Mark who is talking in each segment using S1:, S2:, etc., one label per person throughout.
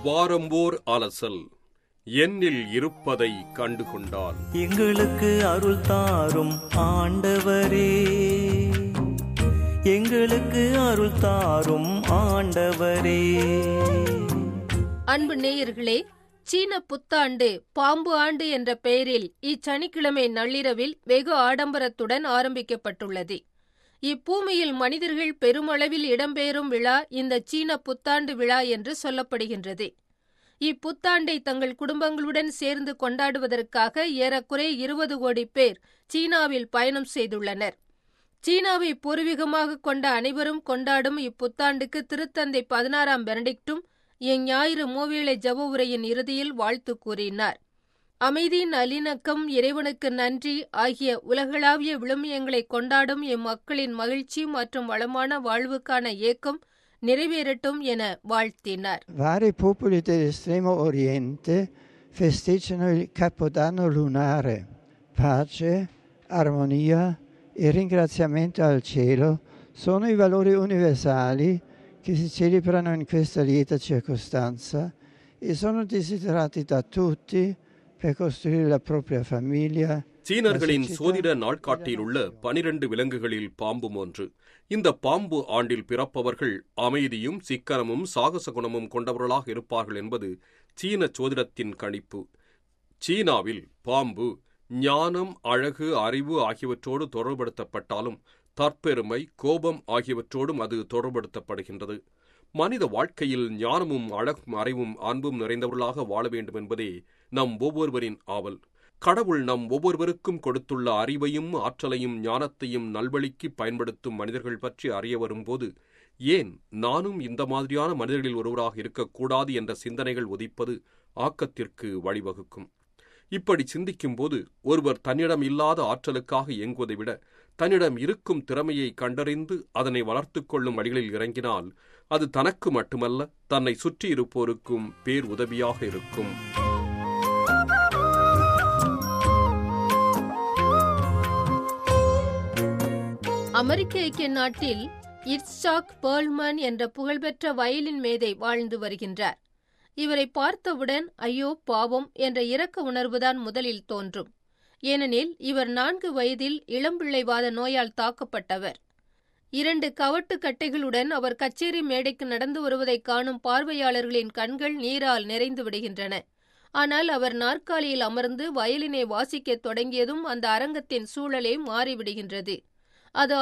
S1: வாரம்போர் அலசல் என்னில் இருப்பதை கண்டுகொண்டால்
S2: எங்களுக்கு அருள் தாரும் ஆண்டவரே, எங்களுக்கு அருள் தாரும் ஆண்டவரே.
S3: அன்பு நேயர்களே, சீன புத்தாண்டு பாம்பு ஆண்டு என்ற பெயரில் இச்சனிக்கிழமை நள்ளிரவில் வெகு ஆடம்பரத்துடன் ஆரம்பிக்கப்பட்டுள்ளது. இப்பூமியில் மனிதர்கள் பெருமளவில் இடம்பெறும் விழா இந்த சீன புத்தாண்டு விழா என்று சொல்லப்படுகின்றது. இப்புத்தாண்டை தங்கள் குடும்பங்களுடன் சேர்ந்து கொண்டாடுவதற்காக ஏறக்குறை 20 கோடி பேர் சீனாவில் பயணம் செய்துள்ளனர். சீனாவை பூர்வீகமாக கொண்ட அனைவரும் கொண்டாடும் இப்புத்தாண்டுக்கு திருத்தந்தை 16ஆம் பெனடிக்டும் இஞ்ஞாயிறு மூவேளை ஜெப உரையின் இறுதியில் வாழ்த்து கூறினார். அமைதி, நல்லிணக்கம், இறைவனுக்கு நன்றி ஆகிய உலகளாவிய விழுமியங்களை கொண்டாடும் இம்மக்களின் மகிழ்ச்சி மற்றும் வளமான வாழ்வுக்கான ஏக்கம் நிறைவேறட்டும் என வாழ்த்தினார்.
S4: Vari popoli dell'estremo oriente festeggiano il Capodanno lunare. Pace, armonia e ringraziamento al cielo sono i valori universali che si celebrano in questa lieta circostanza e sono desiderati da tutti per costruire la propria famiglia.
S1: சீனர்களின் சோதிட நாட்காட்டியில் உள்ள 12 விலங்குகளில் பாம்பும் ஒன்று. இந்த பாம்பு ஆண்டில் பிறப்பவர்கள் அமைதியும் சிக்கனமும் சாகச குணமும் கொண்டவர்களாக இருப்பார்கள் என்பது சீன சோதிடத்தின் கணிப்பு. சீனாவில் பாம்பு ஞானம், அழகு, அறிவு ஆகியவற்றோடு தொடர்படுத்தப்பட்டாலும் தற்பெருமை, கோபம் ஆகியவற்றோடும் அது தொடர்படுத்தப்படுகின்றது. மனித வாழ்க்கையில் ஞானமும் அழகும் அறிவும் அன்பும் நிறைந்தவர்களாக வாழ வேண்டும் என்பதே நம் ஒவ்வொருவரின் ஆவல். கடவுள் நம் ஒவ்வொருவருக்கும் கொடுத்துள்ள அறிவையும் ஆற்றலையும் ஞானத்தையும் நல்வழிக்கு பயன்படுத்தும் மனிதர்கள் பற்றி அறிய வரும்போது, ஏன் நானும் இந்த மாதிரியான மனிதர்களில் ஒருவராக இருக்கக்கூடாது என்ற சிந்தனைகள் உதிப்பது ஆக்கத்திற்கு வழிவகுக்கும். இப்படி சிந்திக்கும் போது ஒருவர் தன்னிடம் இல்லாத ஆற்றலுக்காக இயங்குவதை விட தன்னிடம் இருக்கும் திறமையை கண்டறிந்து அதனை வளர்த்துக் கொள்ளும் வழிகளில் இறங்கினால் அது தனக்கு மட்டுமல்ல, தன்னை சுற்றி இருப்போருக்கும் பேர் உதவியாக இருக்கும்.
S3: அமெரிக்க ஐக்கிய நாட்டில் இட்சாக் பெர்ல்மன் என்ற புகழ்பெற்ற வயலின் மேதை வாழ்ந்து வருகின்றார். இவரை பார்த்தவுடன் ஐயோ பாவம் என்ற இரக்க உணர்வுதான் முதலில் தோன்றும். ஏனெனில் இவர் 4 வயதில் இளம்பிள்ளைவாத நோயால் தாக்கப்பட்டவர். 2 கவட்டு கட்டைகளுடன் அவர் கச்சேரி மேடைக்கு நடந்து வருவதை காணும் பார்வையாளர்களின் கண்கள் நீரால் நிறைந்து விடுகின்றன. ஆனால் அவர் நாற்காலியில் அமர்ந்து வயலினை வாசிக்கத் தொடங்கியதும் அந்த அரங்கத்தின் சூழலே மாறிவிடுகின்றது. அது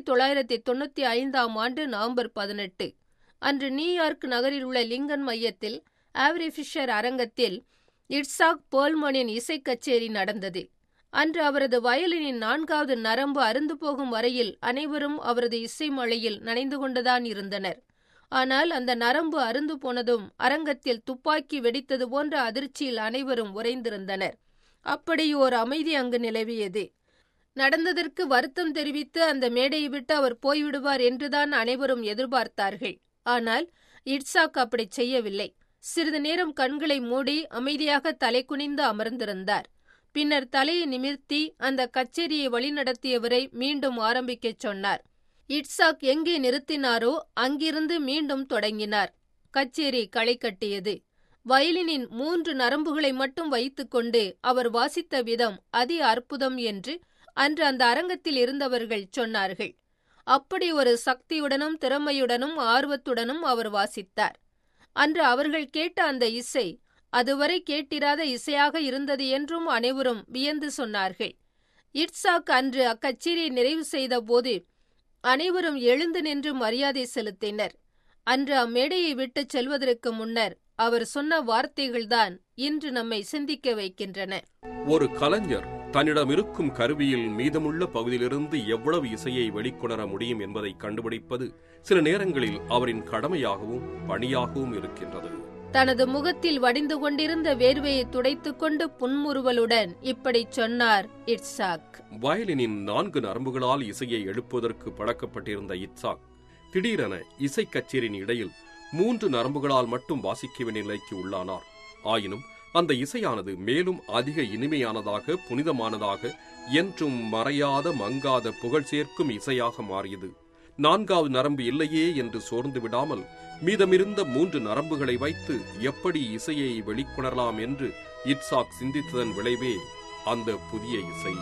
S3: 1995ஆம் ஆண்டு நவம்பர் 18. அன்று நியூயார்க் நகரில் உள்ள லிங்கன் மையத்தில் ஆவரி ஃபிஷர் அரங்கத்தில் இட்சாக் பெர்ல்மனின் இசை கச்சேரி நடந்தது. அன்று அவரது வயலினின் 4வது நரம்பு அருந்து போகும் வரையில் அனைவரும் அவரது இசை மழையில் நனைந்து கொண்டுதான் இருந்தனர். ஆனால் அந்த நரம்பு அருந்து போனதும் அரங்கத்தில் துப்பாக்கி வெடித்தது போன்ற அதிர்ச்சியில் அனைவரும் உறைந்திருந்தனர். அப்படி ஓர் அமைதி அங்கு நிலவியது. நடந்ததற்கு வருத்தம் தெரிவித்து அந்த மேடையை விட்டு அவர் போய்விடுவார் என்றுதான் அனைவரும் எதிர்பார்த்தார்கள். ஆனால் இட்சாக் அப்படி செய்யவில்லை. சிறிது நேரம் கண்களை மூடி அமைதியாக தலை குனிந்து அமர்ந்திருந்தார். பின்னர் தலையை நிமிர்த்தி அந்த கச்சேரியை வழிநடத்தியவரை மீண்டும் ஆரம்பிக்கச் சொன்னார். இட்சாக் எங்கே நிறுத்தினாரோ அங்கிருந்து மீண்டும் தொடங்கினார். கச்சேரி களை கட்டியது. வயலினின் 3 நரம்புகளை மட்டும் வைத்துக்கொண்டு அவர் வாசித்த விதம் அதி அற்புதம் என்று அன்று அந்த அரங்கத்தில் இருந்தவர்கள் சொன்னார்கள். அப்படி ஒரு சக்தியுடனும் திறமையுடனும் ஆர்வத்துடனும் அவர் வாசித்தார். அன்று அவர்கள் கேட்ட அந்த இசை அதுவரை கேட்டிராத இசையாக இருந்தது என்றும் அனைவரும் வியந்து சொன்னார்கள். இட்சாக் அன்று அக்கச்சேரியை நிறைவு செய்த போது அனைவரும் எழுந்து நின்று மரியாதை செலுத்தினர். அன்று அம்மேடையை விட்டுச் செல்வதற்கு முன்னர் அவர் சொன்ன வார்த்தைகள்தான் இன்று நம்மை சிந்திக்க வைக்கின்றன.
S1: ஒரு கலைஞர் தன்னிடம் இருக்கும் கருவியில் மீதமுள்ள பகுதியிலிருந்து எவ்வளவு இசையை வெளிக்கொணர முடியும் என்பதை கண்டுபிடிப்பது சில நேரங்களில் அவரின் கடமையாகவும் பணியாகவும் இருக்கின்றது.
S3: தனது முகத்தில் வடிந்து கொண்டிருந்த வேர்வையை துடைத்துக் கொண்டு புன்முறுவலுடன் இப்படி சொன்னார் இட்சாக்.
S1: வயலினின் 4 நரம்புகளால் இசையை எழுப்புவதற்கு பழக்கப்பட்டிருந்த இட்சாக் திடீரென இசை கச்சேரியின் இடையில் 3 நரம்புகளால் மட்டும் வாசிக்க வேண்டிய நிலைக்கு உள்ளானார். ஆயினும் அந்த இசையானது மேலும் அதிக இனிமையானதாக, புனிதமானதாக, என்றும் மறையாத மங்காத புகழ் சேர்க்கும் இசையாக மாறியது. 4வது நரம்பு இல்லையே என்று சோர்ந்து விடாமல் மீதமிருந்த 3 நரம்புகளை வைத்து எப்படி இசையை வெளிக்கொணரலாம் என்று இட்சாக் சிந்தித்ததன் விளைவே அந்த புதிய இசை.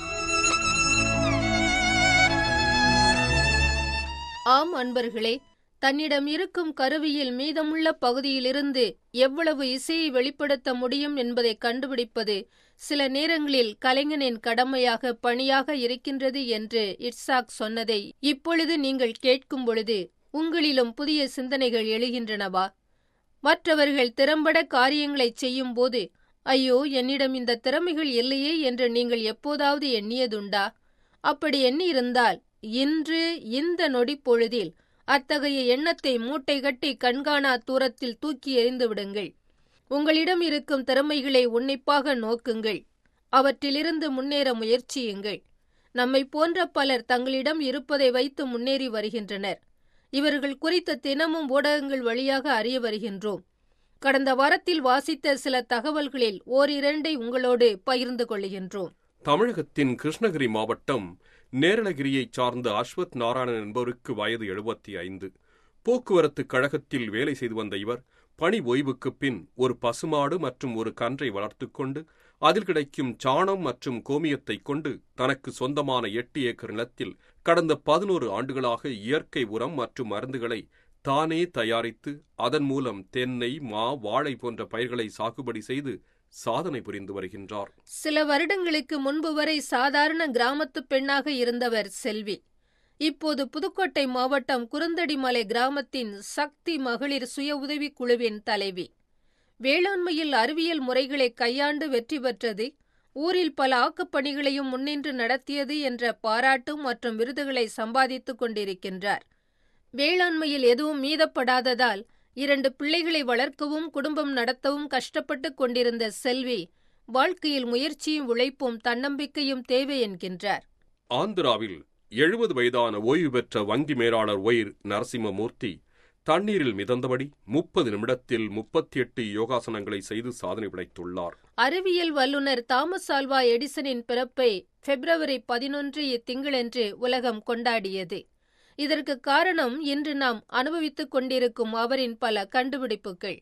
S3: ஆம் அன்பர்களே, தன்னிடம் இருக்கும் கருவியில் மீதமுள்ள பகுதியிலிருந்து எவ்வளவு இசையை வெளிப்படுத்த முடியும் என்பதை கண்டுபிடிப்பது சில நேரங்களில் கலைஞனின் கடமையாக பணியாக இருக்கின்றது என்று இட்சாக் சொன்னதை இப்பொழுது நீங்கள் கேட்கும் பொழுது உங்களிலும் புதிய சிந்தனைகள் எழுகின்றனவா? மற்றவர்கள் திறம்பட காரியங்களை செய்யும் போது, ஐயோ, என்னிடம் இந்த திறமைகள் இல்லையே என்று நீங்கள் எப்போதாவது எண்ணியதுண்டா? அப்படி எண்ணியிருந்தால் இன்று இந்த நொடி பொழுதில் அத்தகைய எண்ணத்தை மூட்டை கட்டி கண்காணா தூரத்தில் தூக்கி எறிந்து விடுங்கள். உங்களிடம் இருக்கும் திறமைகளை உன்னிப்பாக நோக்குங்கள். அவற்றிலிருந்து முன்னேற முயற்சியுங்கள். நம்மை போன்ற பலர் தங்களிடம் இருப்பதை வைத்து முன்னேறி வருகின்றனர். இவர்கள் குறித்த தினமும் ஊடகங்கள் வழியாக அறிய வருகின்றோம். கடந்த வாரத்தில் வாசித்த சில தகவல்களில் ஓரிரண்டை உங்களோடு பகிர்ந்து கொள்கின்றோம்.
S1: தமிழகத்தின் கிருஷ்ணகிரி மாவட்டம் நேரலகிரியைச் சார்ந்த அஸ்வத் நாராயணன் என்பவருக்கு வயது 75. போக்குவரத்து கழகத்தில் வேலை செய்து வந்த இவர் பணி ஓய்வுக்குப் பின் ஒரு பசுமாடு மற்றும் ஒரு கன்றை வளர்த்துக் கொண்டு அதில் கிடைக்கும் சாணம் மற்றும் கோமியத்தைக் கொண்டு தனக்கு சொந்தமான 8 ஏக்கர் நிலத்தில் கடந்த 11 ஆண்டுகளாக இயற்கை உரம் மற்றும் மருந்துகளை தானே தயாரித்து அதன் மூலம் தென்னை, மா, வாழை போன்ற பயிர்களை சாகுபடி செய்து சாதனை புரிந்து வருகின்றார்.
S3: சில வருடங்களுக்கு முன்பு வரை சாதாரண கிராமத்து பெண்ணாக இருந்தவர் செல்வி இப்போது புதுக்கோட்டை மாவட்டம் குருந்தடிமலை கிராமத்தின் சக்தி மகளிர் சுய உதவிக் குழுவின் தலைவி. வேளாண்மையில் அறிவியல் முறைகளை கையாண்டு வெற்றி பெற்றது, ஊரில் பல ஆக்கப்பணிகளையும் முன்னின்று நடத்தியது என்ற பாராட்டு மற்றும் விருதுகளை சம்பாதித்துக் கொண்டிருக்கின்றார். வேளாண்மையில் எதுவும் மீதப்படாததால் 2 பிள்ளைகளை வளர்க்கவும் குடும்பம் நடத்தவும் கஷ்டப்பட்டு கொண்டிருந்த செல்வி வாழ்க்கையில் முயற்சியும் உழைப்பும் தன்னம்பிக்கையும் தேவை என்கின்றார்.
S1: ஆந்திராவில் 70 வயதான ஓய்வு பெற்ற வங்கி மேலாளர் ஒயிர் நரசிம்மமூர்த்தி தண்ணீரில் மிதந்தபடி 30 நிமிடத்தில் 38 யோகாசனங்களை செய்து சாதனை படைத்துள்ளார்.
S3: அறிவியல் வல்லுநர் தாமஸ் ஆல்வா எடிசனின் பிறப்பை பிப்ரவரி 11 இத்திங்களன்று உலகம் கொண்டாடியது. இதற்கு காரணம் இன்று நாம் அனுபவித்துக் கொண்டிருக்கும் அவரின் பல கண்டுபிடிப்புகள்.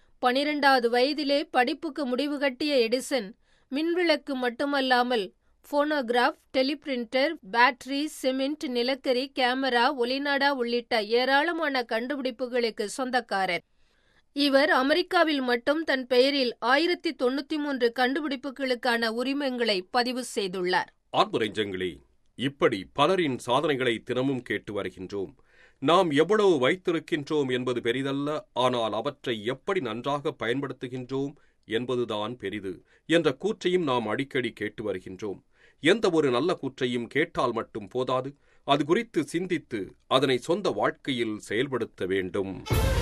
S3: 12வது வயதிலே படிப்புக்கு முடிவு கட்டிய எடிசன் மின்விளக்கு மட்டுமல்லாமல் போனோகிராஃப், டெலிபிரிண்டர், பேட்டரி, சிமெண்ட், நிலக்கரி, கேமரா, ஒலிநாடா உள்ளிட்ட ஏராளமான கண்டுபிடிப்புகளுக்கு சொந்தக்காரர். இவர் அமெரிக்காவில் மட்டும் தன் பெயரில் 1093 கண்டுபிடிப்புகளுக்கான உரிமங்களை பதிவு செய்துள்ளார்.
S1: ஆர்வரஞ்சங்களே, இப்படி பலரின் சாதனைகளை தினமும் கேட்டு வருகின்றோம். நாம் எவ்வளவு வைத்திருக்கின்றோம் என்பது பெரிதல்ல, ஆனால் அவற்றை எப்படி நன்றாக பயன்படுத்துகின்றோம் என்பதுதான் பெரிது என்ற கூற்றையும் நாம் அடிக்கடி கேட்டு வருகின்றோம். எந்த ஒரு நல்ல கூற்றையும் கேட்டால் மட்டும் போதாது, அது குறித்து சிந்தித்து அதனை சொந்த வாழ்க்கையில் செயல்படுத்த வேண்டும்.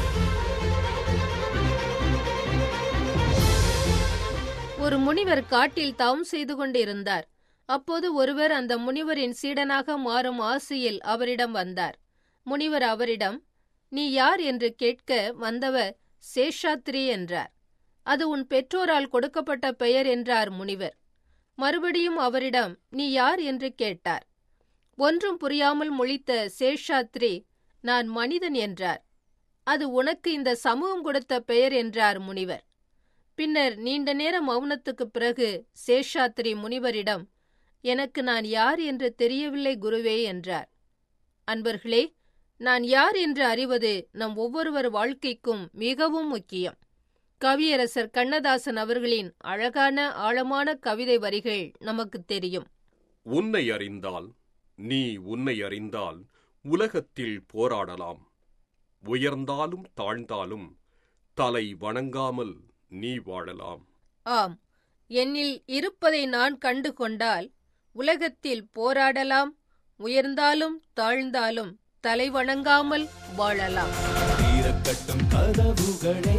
S3: ஒரு முனிவர் காட்டில் தவம் செய்து கொண்டிருந்தார். அப்போது ஒருவர் அந்த முனிவரின் சீடனாக மாறும் ஆசையில் அவரிடம் வந்தார். முனிவர் அவரிடம், நீ யார் என்று கேட்க வந்தவர் சேஷாத்ரி என்றார். அது உன் பெற்றோரால் கொடுக்கப்பட்ட பெயர் என்றார் முனிவர். மறுபடியும் அவரிடம் நீ யார் என்று கேட்டார். ஒன்றும் புரியாமல் முழித்த சேஷாத்ரி, நான் மனிதன் என்றார். அது உனக்கு இந்த சமூகம் கொடுத்த பெயர் என்றார் முனிவர். பின்னர் நீண்ட நேர மௌனத்துக்குப் பிறகு சேஷாத்ரி முனிவரிடம், எனக்கு நான் யார் என்று தெரியவில்லை குருவே என்றார். அன்பர்களே, நான் யார் என்று அறிவது நம் ஒவ்வொருவர் வாழ்க்கைக்கும் மிகவும் முக்கியம். கவியரசர் கண்ணதாசன் அவர்களின் அழகான ஆழமான கவிதை வரிகள் நமக்கு தெரியும்.
S1: உன்னை அறிந்தால், நீ உன்னை அறிந்தால் உலகத்தில் போராடலாம். உயர்ந்தாலும் தாழ்ந்தாலும் தலை வணங்காமல் நீ வாழலாம்.
S3: ஆம், என்னில் இருப்பதை நான் கண்டு கொண்டால் உலகத்தில் போராடலாம், உயர்ந்தாலும் தாழ்ந்தாலும் தலை வணங்காமல் வாழலாம்.
S2: திறக்கட்டும் கதவுகளே,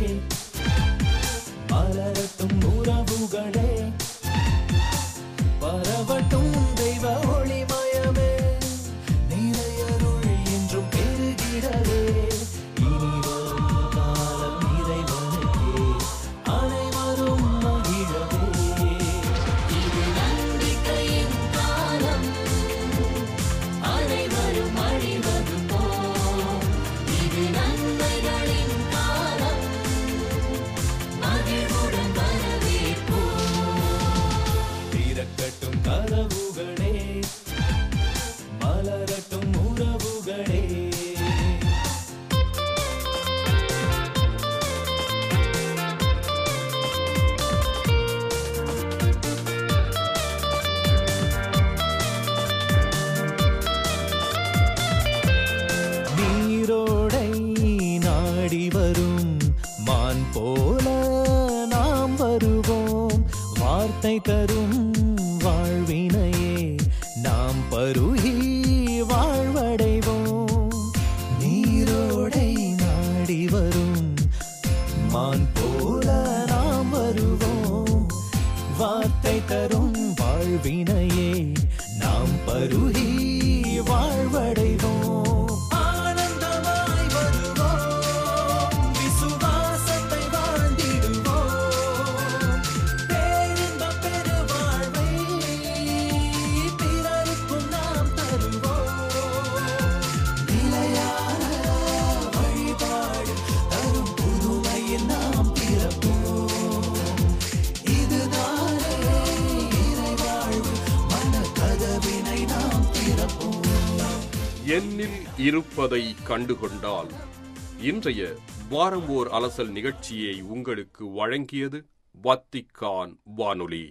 S2: மலரட்டும் உறவுகளே, பரவட்டும் தெய்வ ஒளிமயமே, நிறையருள் என்றும் பெருகிடவே, இனி வரும் காலம் இறைவனுக்கே, அனைவரும் மகிழவே. இது நம்பிக்கையின் காலம், அனைவரும் அழிவதும் வாழ்வினையே நாம் பருகி வாழ்வடைவோம். ஆனந்தமாய் வருவோம், விசுவாசத்தை வாழ்ந்திடுவோம். பேரின்ப பெருவாழ்வை பிறருக்கும் நாம் தருவோம். நிலையான வழிபாடு தரும் புதுமையில் நாம் பிறப்போம். இதுதானே இறைவாழ்வு, மனக்கதவினை நாம் திறப்போம்.
S1: என்னில் இருப்பதை கண்டுகொண்டால். இன்றைய வாரம் ஓர் அலசல் நிகழ்ச்சியை உங்களுக்கு வழங்கியது வத்திக்கான் வானொலி.